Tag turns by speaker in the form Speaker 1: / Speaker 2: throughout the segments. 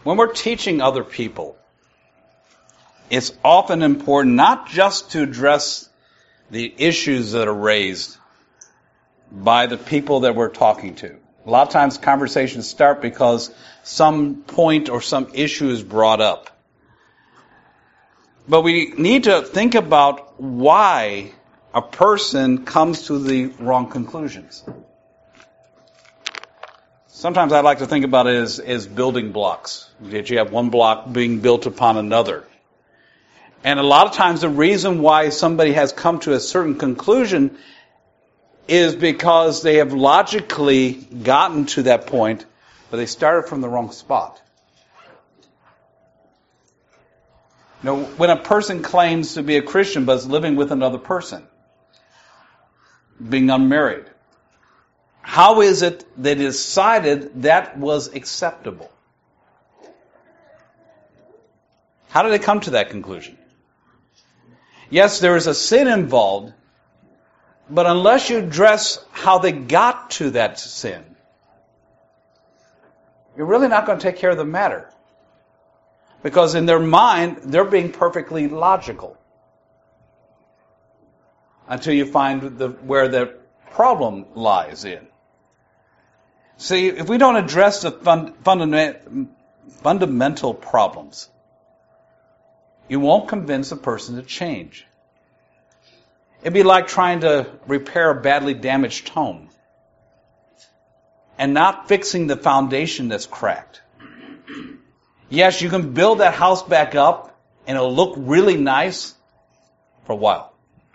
Speaker 1: When we're teaching other people, it's often important not just to address the issues that are raised by the people that we're talking to. A lot of times conversations start because some point or some issue is brought up. But we need to think about why a person comes to the wrong conclusions. Sometimes I like to think about it as building blocks. That you have one block being built upon another. And a lot of times the reason why somebody has come to a certain conclusion is because they have logically gotten to that point, but they started from the wrong spot. You know, when a person claims to be a Christian but is living with another person, being unmarried, how is it they decided that was acceptable? How did they come to that conclusion? Yes, there is a sin involved, but unless you address how they got to that sin, you're really not going to take care of the matter. Because in their mind, they're being perfectly logical. Until you find where the problem lies in. See, if we don't address the fundamental problems, you won't convince a person to change. It'd be like trying to repair a badly damaged home and not fixing the foundation that's cracked. Yes, you can build that house back up and it'll look really nice for a while.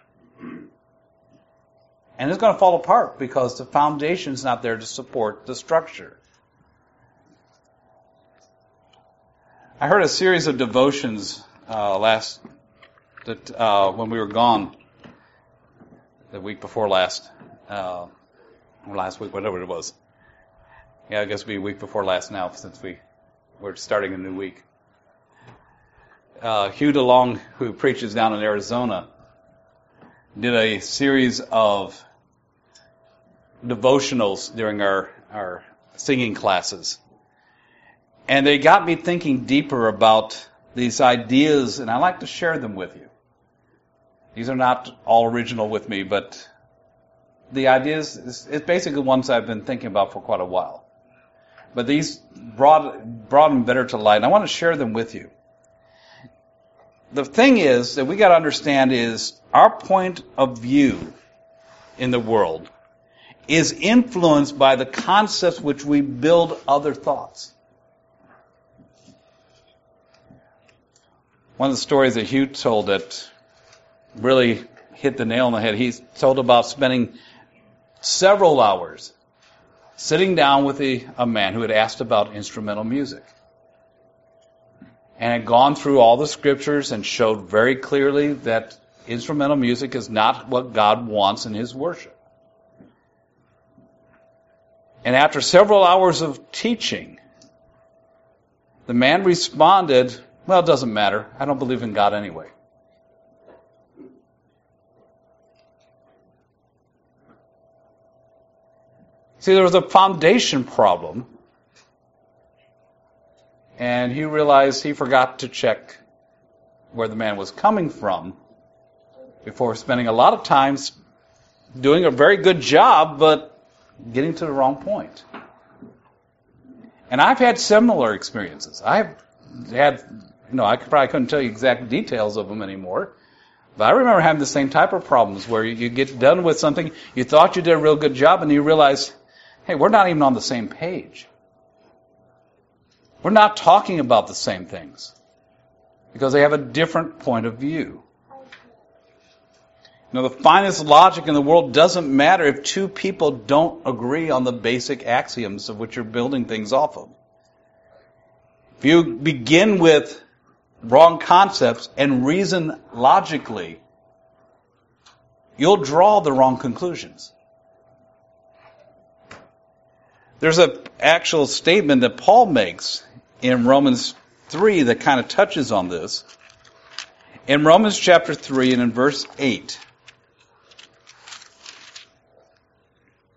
Speaker 1: And it's going to fall apart because the foundation's not there to support the structure. I heard a series of devotions when we were gone, the week before last, or last week, whatever it was. Yeah, I guess it'll be a week before last now since we're starting a new week. Hugh DeLong, who preaches down in Arizona, did a series of devotionals during our singing classes. And they got me thinking deeper about these ideas, and I like to share them with you. These are not all original with me, but the ideas, it's basically ones I've been thinking about for quite a while. But these brought them better to light, and I want to share them with you. The thing is that we got to understand is our point of view in the world is influenced by the concepts which we build other thoughts. One of the stories that Hugh told that really hit the nail on the head, he told about spending several hours sitting down with a man who had asked about instrumental music. And had gone through all the scriptures and showed very clearly that instrumental music is not what God wants in His worship. And after several hours of teaching, the man responded, well, it doesn't matter. I don't believe in God anyway. See, there was a foundation problem. And he realized he forgot to check where the man was coming from before spending a lot of time doing a very good job, but getting to the wrong point. And I've had similar experiences. I've had, I probably couldn't tell you exact details of them anymore, but I remember having the same type of problems where you get done with something, you thought you did a real good job, and you realize, hey, we're not even on the same page. We're not talking about the same things because they have a different point of view. The finest logic in the world doesn't matter if two people don't agree on the basic axioms of which you're building things off of. If you begin with wrong concepts and reason logically, you'll draw the wrong conclusions. There's an actual statement that Paul makes in Romans 3 that kind of touches on this. In Romans chapter 3 and in verse 8,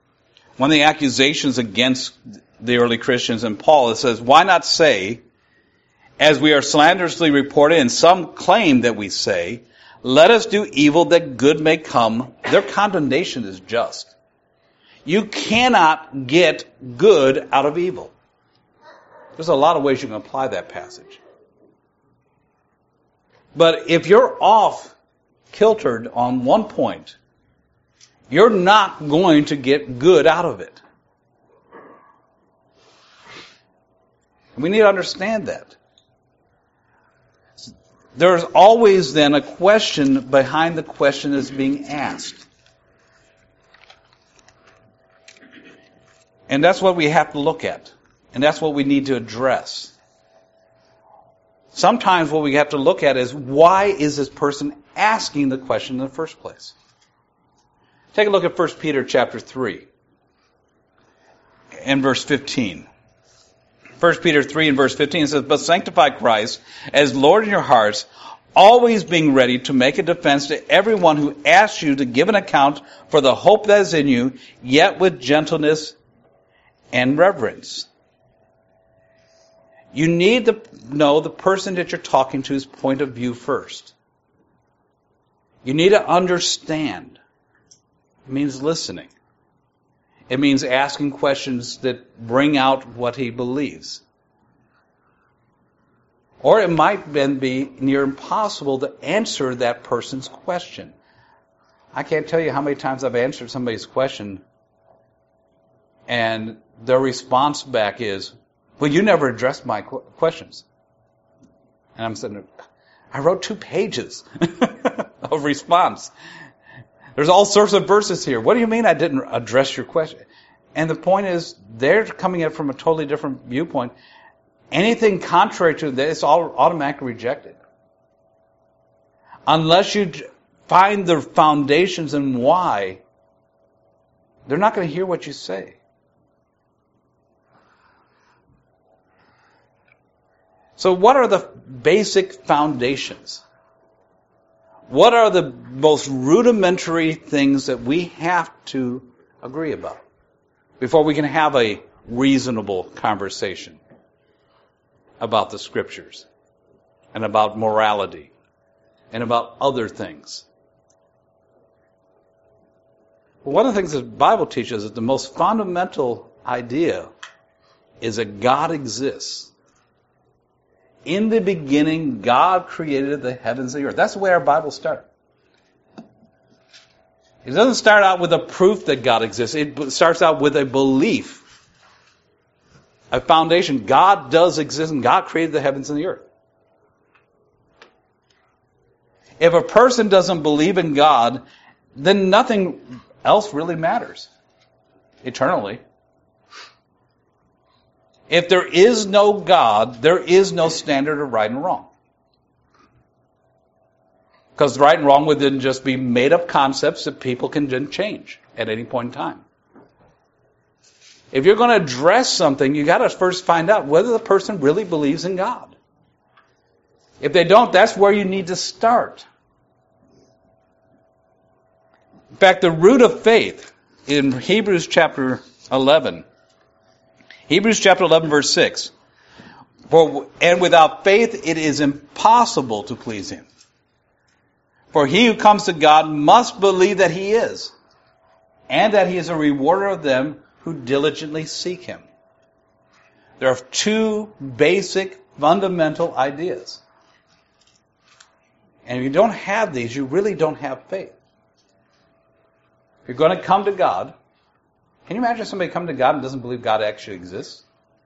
Speaker 1: one of the accusations against the early Christians and Paul, it says, why not say, As we are slanderously reported, and some claim that we say, let us do evil that good may come, their condemnation is just. You cannot get good out of evil. There's a lot of ways you can apply that passage. But if you're off kiltered on one point, you're not going to get good out of it. We need to understand that. There's always then a question behind the question that's being asked. And that's what we have to look at. And that's what we need to address. Sometimes what we have to look at is, why is this person asking the question in the first place? Take a look at 1 Peter chapter 3 and verse 15. 1 Peter 3 and verse 15 says, but sanctify Christ as Lord in your hearts, always being ready to make a defense to everyone who asks you to give an account for the hope that is in you, yet with gentleness and reverence. You need to know the person that you're talking to's point of view first. You need to understand. It means listening. It means asking questions that bring out what he believes. Or it might then be near impossible to answer that person's question. I can't tell you how many times I've answered somebody's question and their response back is, well, you never addressed my questions. And I'm sitting there, I wrote 2 pages of response. There's all sorts of verses here. What do you mean I didn't address your question? And the point is, they're coming at it from a totally different viewpoint. Anything contrary to that, it's all automatically rejected. Unless you find the foundations and why, they're not going to hear what you say. So what are the basic foundations? What are the most rudimentary things that we have to agree about before we can have a reasonable conversation about the Scriptures and about morality and about other things? Well, one of the things that the Bible teaches is the most fundamental idea is that God exists. In the beginning, God created the heavens and the earth. That's the way our Bible starts. It doesn't start out with a proof that God exists. It starts out with a belief, a foundation. God does exist, and God created the heavens and the earth. If a person doesn't believe in God, then nothing else really matters eternally. If there is no God, there is no standard of right and wrong. Because right and wrong would then just be made-up concepts that people can then change at any point in time. If you're going to address something, you got to first find out whether the person really believes in God. If they don't, that's where you need to start. In fact, the root of faith in Hebrews chapter 11, Hebrews chapter 11, verse 6. And without faith it is impossible to please Him. For he who comes to God must believe that He is, and that He is a rewarder of them who diligently seek Him. There are 2 basic, fundamental ideas. And if you don't have these, you really don't have faith. If you're going to come to God, can you imagine somebody coming to God and doesn't believe God actually exists?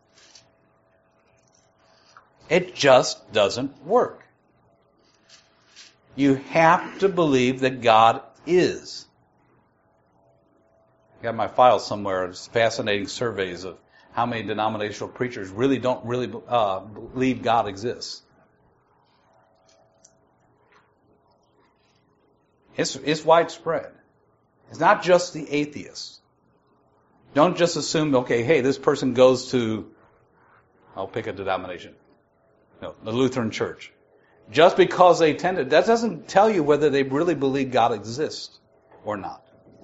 Speaker 1: It just doesn't work. You have to believe that God is. I got my file somewhere. It's fascinating surveys of how many denominational preachers don't really believe God exists. It's widespread. It's not just the atheists. Don't just assume, okay, hey, this person goes to, I'll pick a denomination. No, the Lutheran Church. Just because they attended, that doesn't tell you whether they really believe God exists or not.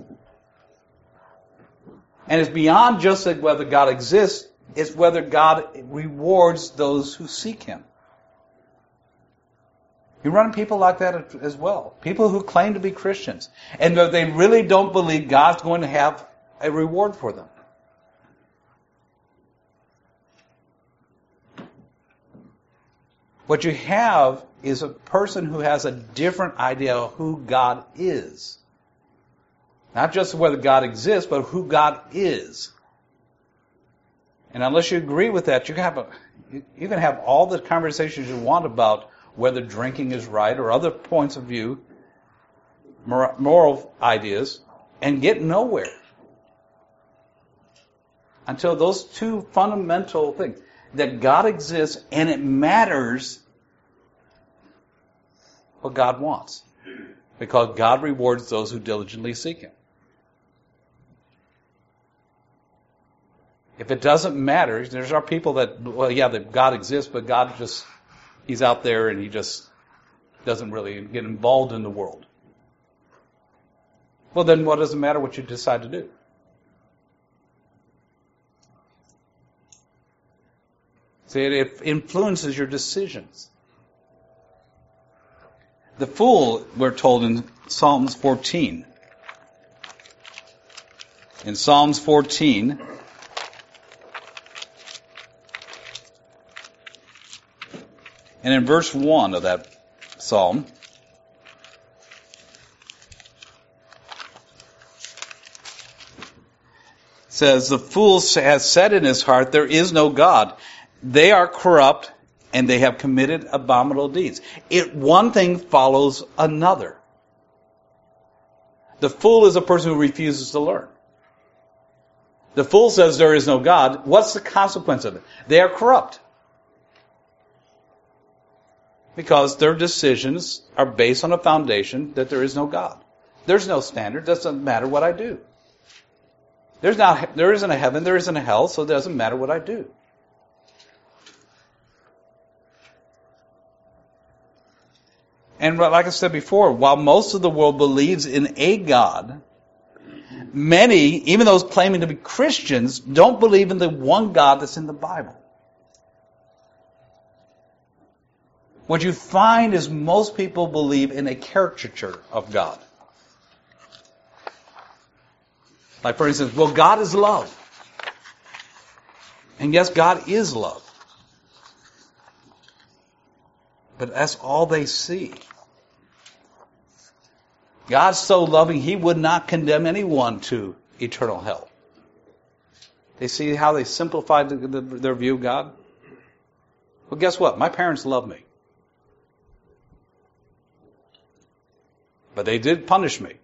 Speaker 1: And it's beyond just whether God exists, it's whether God rewards those who seek Him. You run people like that as well. People who claim to be Christians. And they really don't believe God's going to have a reward for them. What you have is a person who has a different idea of who God is. Not just whether God exists, but who God is. And unless you agree with that, you can have all the conversations you want about whether drinking is right or other points of view, moral ideas, and get nowhere. Until those two fundamental things, that God exists and it matters what God wants. Because God rewards those who diligently seek Him. If it doesn't matter, there's our people that, that God exists, but God just, He's out there and He just doesn't really get involved in the world. Well, then what does it matter what you decide to do? See, it influences your decisions. The fool, we're told in Psalms 14. In Psalms 14, and in verse 1 of that psalm, it says, "The fool has said in his heart, there is no God. They are corrupt, and they have committed abominable deeds." One thing follows another. The fool is a person who refuses to learn. The fool says there is no God. What's the consequence of it? They are corrupt. Because their decisions are based on a foundation that there is no God. There's no standard. It doesn't matter what I do. There isn't a heaven, there isn't a hell, so it doesn't matter what I do. And like I said before, while most of the world believes in a God, many, even those claiming to be Christians, don't believe in the one God that's in the Bible. What you find is most people believe in a caricature of God. Like, for instance, well, God is love. And yes, God is love. But that's all they see. God's so loving, He would not condemn anyone to eternal hell. They see how they simplified their view of God? Well, guess what? My parents love me. But they did punish me.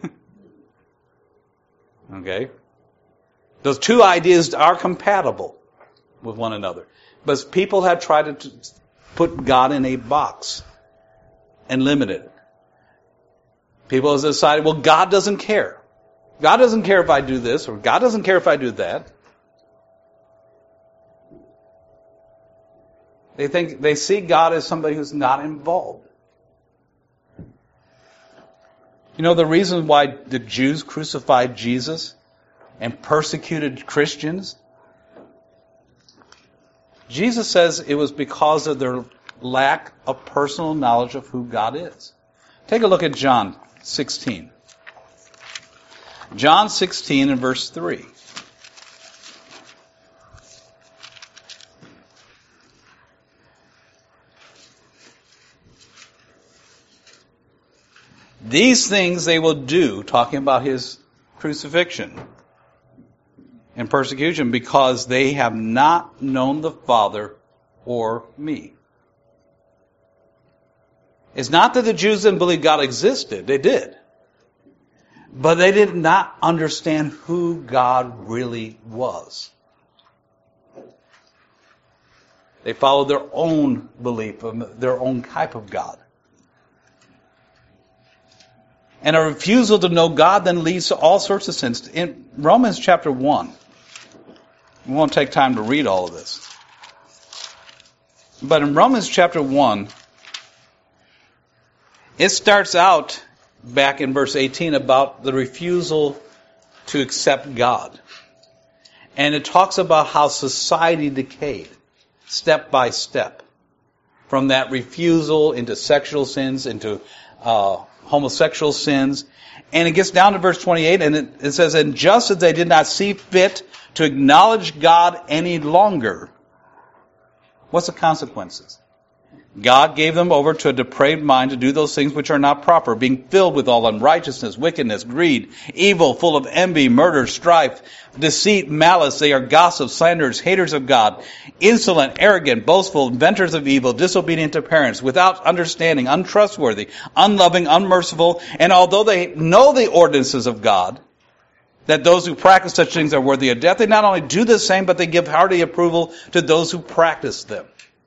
Speaker 1: Okay? Those two ideas are compatible with one another. But people have tried to put God in a box and limit it. People have decided, well, God doesn't care. God doesn't care if I do this, or God doesn't care if I do that. They see God as somebody who's not involved. You know the reason why the Jews crucified Jesus and persecuted Christians? Jesus says it was because of their lack of personal knowledge of who God is. Take a look at John 16. John 16 and verse 3. These things they will do, talking about His crucifixion and persecution, because they have not known the Father or me. It's not that the Jews didn't believe God existed. They did. But they did not understand who God really was. They followed their own belief of their own type of God. And a refusal to know God then leads to all sorts of sins. In Romans chapter 1, we won't take time to read all of this. But in Romans chapter 1, it starts out back in verse 18 about the refusal to accept God. And it talks about how society decayed step by step. from that refusal into sexual sins, into homosexual sins. And it gets down to verse 28, and it says, and just as they did not see fit to acknowledge God any longer. What's the consequences? God gave them over to a depraved mind to do those things which are not proper, being filled with all unrighteousness, wickedness, greed, evil, full of envy, murder, strife, deceit, malice. They are gossips, slanderers, haters of God, insolent, arrogant, boastful, inventors of evil, disobedient to parents, without understanding, untrustworthy, unloving, unmerciful. And although they know the ordinances of God, that those who practice such things are worthy of death, they not only do the same, but they give hearty approval to those who practice them.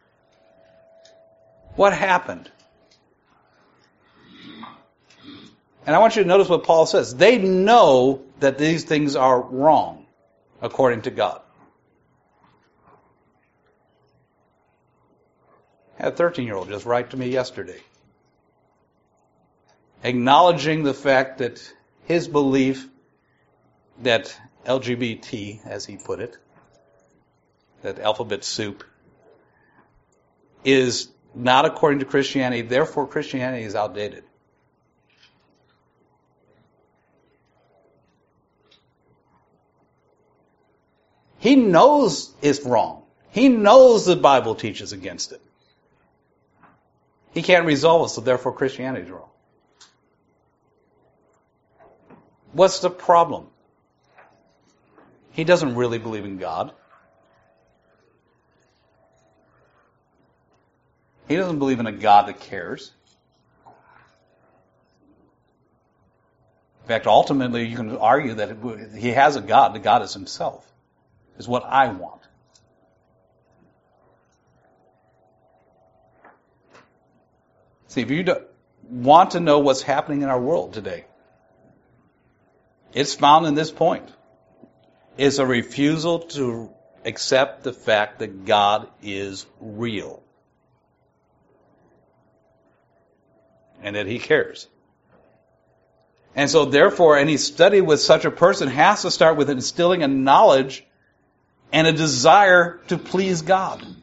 Speaker 1: What happened? And I want you to notice what Paul says. They know that these things are wrong, according to God. I had a 13-year-old just write to me yesterday, acknowledging the fact that his belief that LGBT, as he put it, that alphabet soup, is not according to Christianity, therefore Christianity is outdated. He knows it's wrong. He knows the Bible teaches against it. He can't resolve it, so therefore Christianity is wrong. What's the problem? He doesn't really believe in God. He doesn't believe in a God that cares. In fact, ultimately, you can argue that he has a God. The God is himself, is what I want. See, if you want to know what's happening in our world today, it's found in this point. It's a refusal to accept the fact that God is real. And that he cares. And so therefore, any study with such a person has to start with instilling a knowledge and a desire to please God. In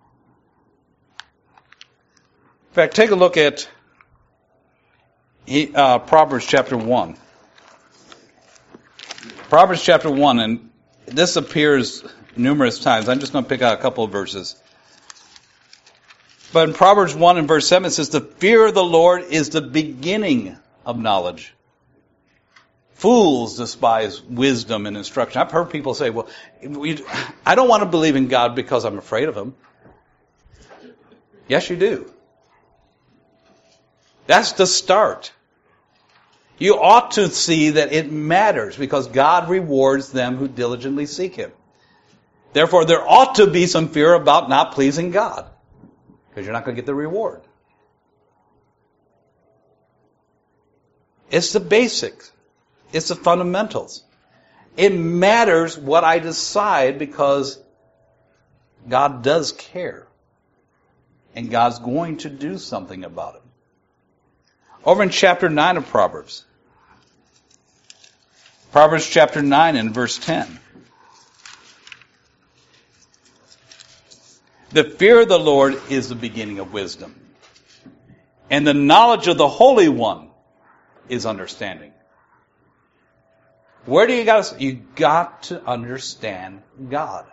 Speaker 1: fact, take a look at Proverbs chapter 1. Proverbs chapter 1, and this appears numerous times. I'm just going to pick out a couple of verses. But in Proverbs 1 and verse 7 it says, the fear of the Lord is the beginning of knowledge. Fools despise wisdom and instruction. I've heard people say, well, I don't want to believe in God because I'm afraid of him. Yes, you do. That's the start. You ought to see that it matters because God rewards them who diligently seek him. Therefore, there ought to be some fear about not pleasing God. Because you're not going to get the reward. It's the basics. It's the fundamentals. It matters what I decide because God does care. And God's going to do something about it. Over in chapter 9 of Proverbs. Proverbs chapter 9 and verse 10. The fear of the Lord is the beginning of wisdom. And the knowledge of the Holy One is understanding. Where do you got to? You got to understand God.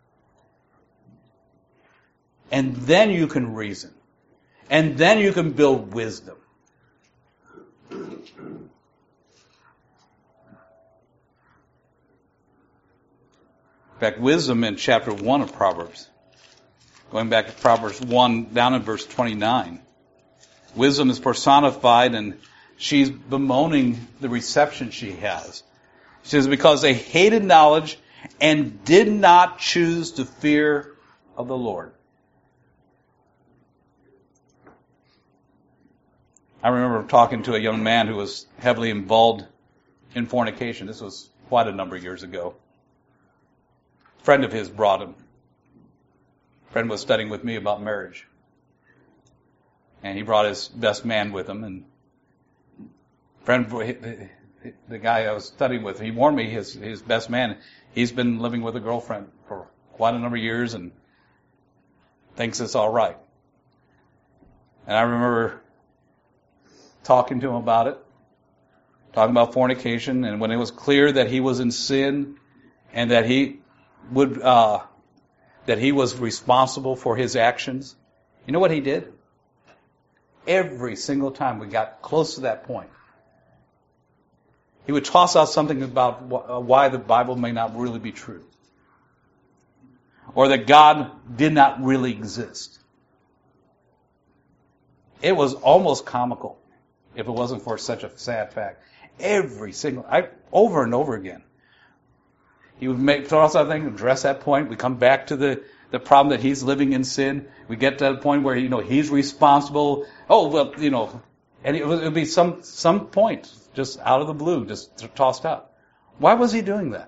Speaker 1: And then you can reason. And then you can build wisdom. In fact, wisdom in chapter 1 of Proverbs. Going back to Proverbs 1, down in verse 29. Wisdom is personified, and she's bemoaning the reception she has. She says, because they hated knowledge and did not choose the fear of the Lord. I remember talking to a young man who was heavily involved in fornication. This was quite a number of years ago. A friend of his brought him. A friend was studying with me about marriage. And he brought his best man with him. And the guy I was studying with, he warned me his best man, he's been living with a girlfriend for quite a number of years and thinks it's all right. And I remember talking to him about it, talking about fornication, and when it was clear that he was in sin and that he was responsible for his actions, you know what he did? Every single time we got close to that point, he would toss out something about why the Bible may not really be true, or that God did not really exist. It was almost comical if it wasn't for such a sad fact. Over and over again. He would throw out something, address that point. We come back to the problem that he's living in sin. We get to the point where, he's responsible. Oh, well, and it would be some point just out of the blue, just tossed out. Why was he doing that?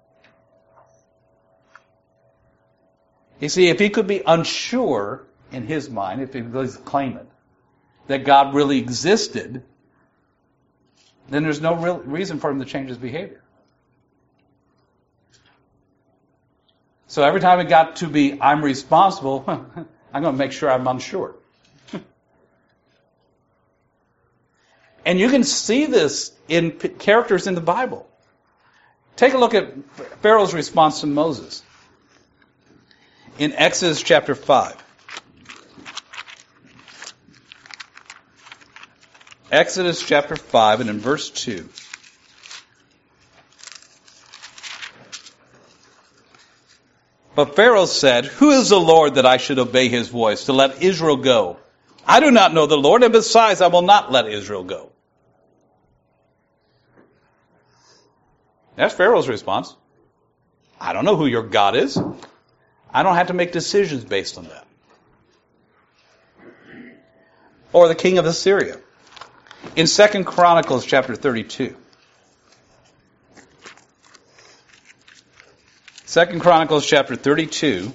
Speaker 1: You see, if he could be unsure in his mind, if he was claiming that God really existed, then there's no real reason for him to change his behavior. So every time it got to be, I'm responsible, I'm going to make sure I'm unsure. And you can see this in characters in the Bible. Take a look at Pharaoh's response to Moses. In Exodus chapter 5. Exodus chapter 5 and in verse 2. But Pharaoh said, "Who is the Lord that I should obey his voice to let Israel go? I do not know the Lord, and besides, I will not let Israel go." That's Pharaoh's response. I don't know who your God is. I don't have to make decisions based on that. Or the king of Assyria. In 2 Chronicles chapter 32. 2 Chronicles chapter 32.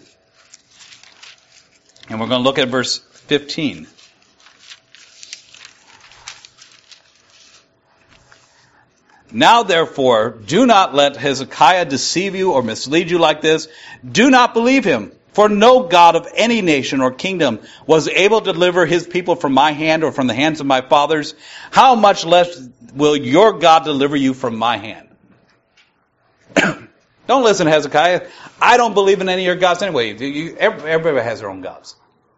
Speaker 1: And we're going to look at verse 15. Now therefore, do not let Hezekiah deceive you or mislead you like this. Do not believe him. For no God of any nation or kingdom was able to deliver his people from my hand or from the hands of my fathers. How much less will your God deliver you from my hand? Don't listen, Hezekiah. I don't believe in any of your gods anyway. Everybody has their own gods.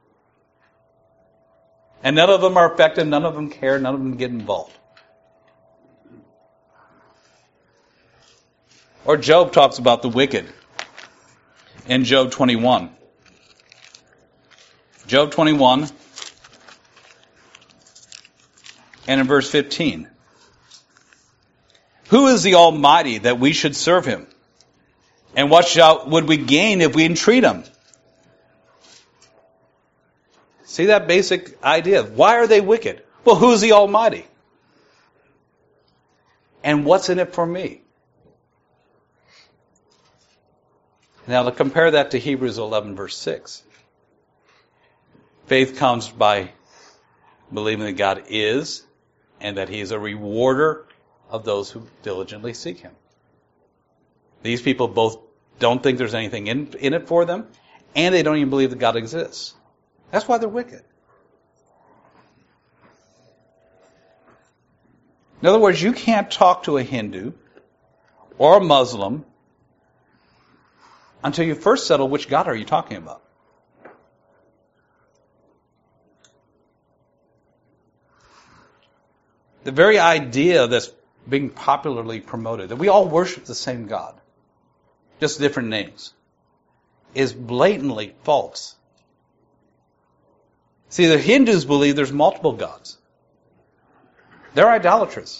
Speaker 1: And none of them are effective, none of them care, none of them get involved. Or Job talks about the wicked in Job 21. Job 21 and in verse 15. Who is the Almighty that we should serve him? And what would we gain if we entreat him? See that basic idea. Why are they wicked? Well, who's the Almighty? And what's in it for me? Now, to compare that to Hebrews 11, verse 6. Faith comes by believing that God is and that he is a rewarder of those who diligently seek him. These people both don't think there's anything in it for them, and they don't even believe that God exists. That's why they're wicked. In other words, you can't talk to a Hindu or a Muslim until you first settle which God are you talking about. The very idea that's being popularly promoted, that we all worship the same God, just different names, is blatantly false. See, the Hindus believe there's multiple gods. They're idolatrous.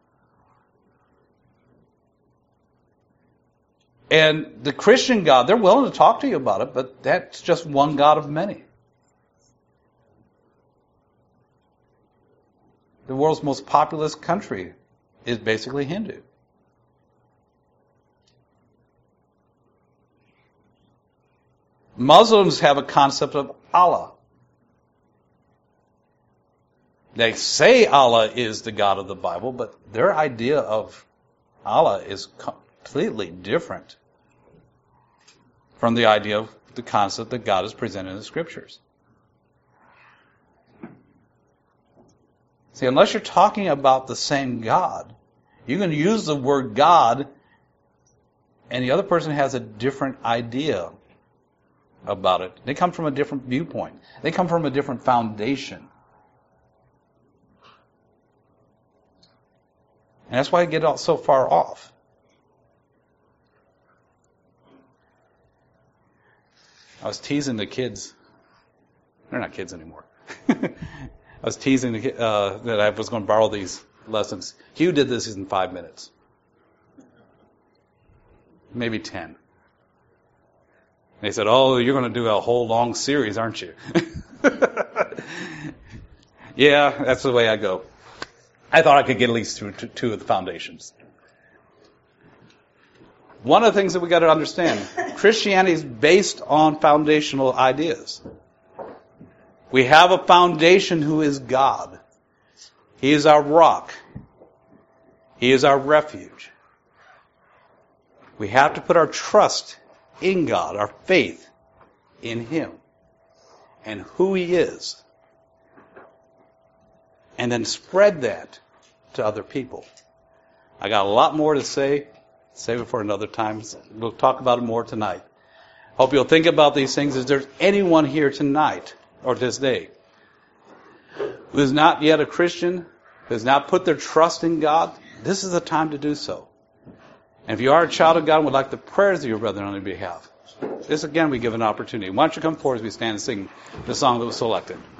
Speaker 1: And the Christian God, they're willing to talk to you about it, but that's just one God of many. The world's most populous country is basically Hindu. Muslims have a concept of Allah. They say Allah is the God of the Bible, but their idea of Allah is completely different from the idea of the concept that God is presented in the Scriptures. See, unless you're talking about the same God, you can use the word God and the other person has a different idea about it. They come from a different viewpoint. They come from a different foundation. And that's why I get all so far off. I was teasing the kids. They're not kids anymore. I was teasing the that I was going to borrow these lessons. Hugh did this in 5 minutes. Maybe 10. They said, "Oh, you're going to do a whole long series, aren't you?" Yeah, that's the way I go. I thought I could get at least through two of the foundations. One of the things that we got to understand, Christianity is based on foundational ideas. We have a foundation who is God. He is our rock. He is our refuge. We have to put our trust in God, our faith in Him, and who He is. And then spread that to other people. I got a lot more to say. Save it for another time. We'll talk about it more tonight. Hope you'll think about these things. Is there anyone here tonight or this day who is not yet a Christian, who has not put their trust in God? This is the time to do so. And if you are a child of God and would like the prayers of your brethren on your behalf, this again we give an opportunity. Why don't you come forward as we stand and sing the song that was selected.